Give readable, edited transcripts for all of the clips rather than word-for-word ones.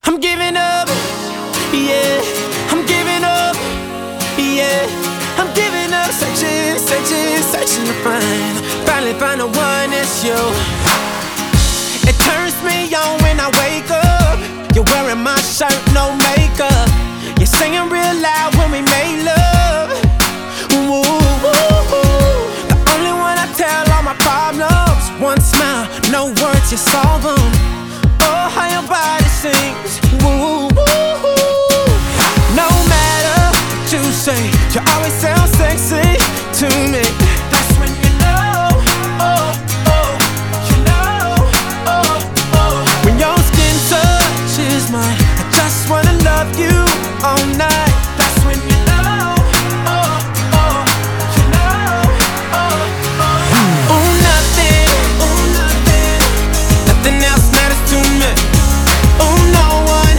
I'm giving up, yeah, I'm giving up, yeah, I'm giving up, searching, searching, searching to finally find the one that's you. It turns me on when I wake up. You're wearing my shirt, no makeup. You're singing real loud when we make love. Ooh, ooh, ooh. The only one I tell all my problems. One smile, no words, you solve them. Oh, how your body sings. Ooh, ooh, ooh. No matter what you say, you always sound sexy to me. That's when you know, oh, oh, you know, oh, oh. When your skin touches mine, I just wanna love you all night. That's when you know, oh, oh, you know, oh, oh. Ooh, nothing, nothing else matters to me. Ooh, no one,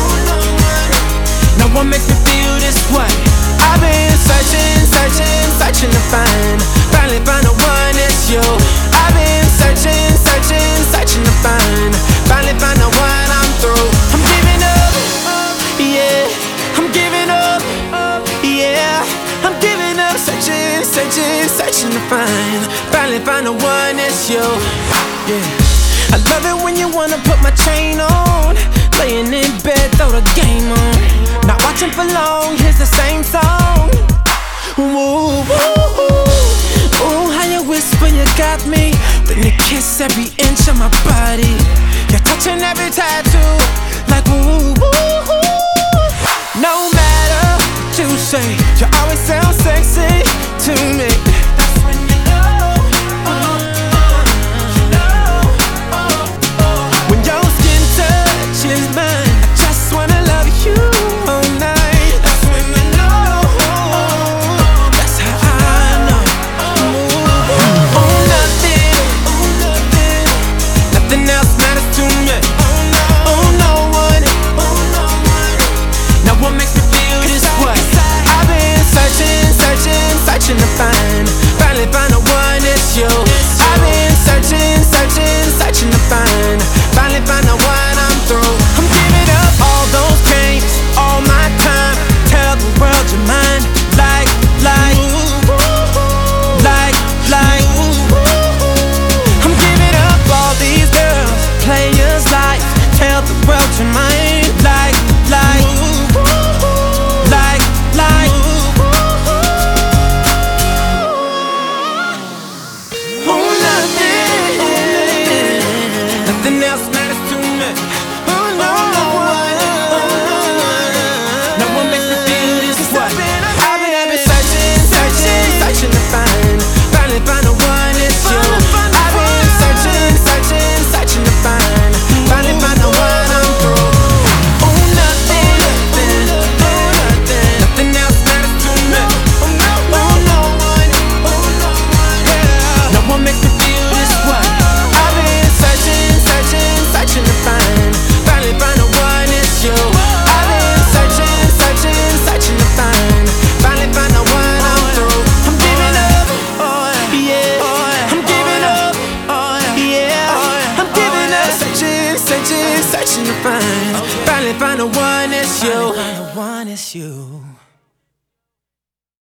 no one makes me feel this way. I've been searching, searching, searching to finally find the one that's you. I've been searching, searching, searching to finally find the one I'm through. I'm giving up, yeah, I'm giving up, yeah, I'm giving up, searching, searching, searching to finally find the one that's you. Yeah, I love it when you wanna put my chain on, laying in bed, throw the game on. Not watching for long, here's the same song. Ooh, ooh, ooh, ooh, how you whisper you got me, then you kiss every inch of my body. You're touching every tattoo, like ooh, ooh, ooh. No matter what you say, you always sound sexy to me. That's when you know, oh, oh, you know, oh, oh. When your skin touches mine, I just wanna love you all night. That's when you know, that's how I know. Ooh, ooh, nothing, nothing else matters to me. Oh, no one, no one makes me feel this way. I've been searching, searching, searching to finally find the one that's you. I've been searching, searching, searching to finally find the one I'm through. I'm giving up all those games, all my time. Tell the world you're mine, like. I'm giving up all these girls, players' life. Tell the world you're mine, like. Oh, nothing else matters to me. Oh, no one makes me feel this way. I've been searching, searching, searching to finally find the one that's you. I've been searching, searching, searching to finally find the one I'm through. Oh, nothing else matters to me. Oh, no one makes me feel this way. I've been searching, searching, searching to finally find the one that's you. I've been searching, searching, searching to finally find the one I'm through. I'm giving up, yeah, I'm giving up, yeah, I'm giving up, searching, searching, searching to finally find the one that's you.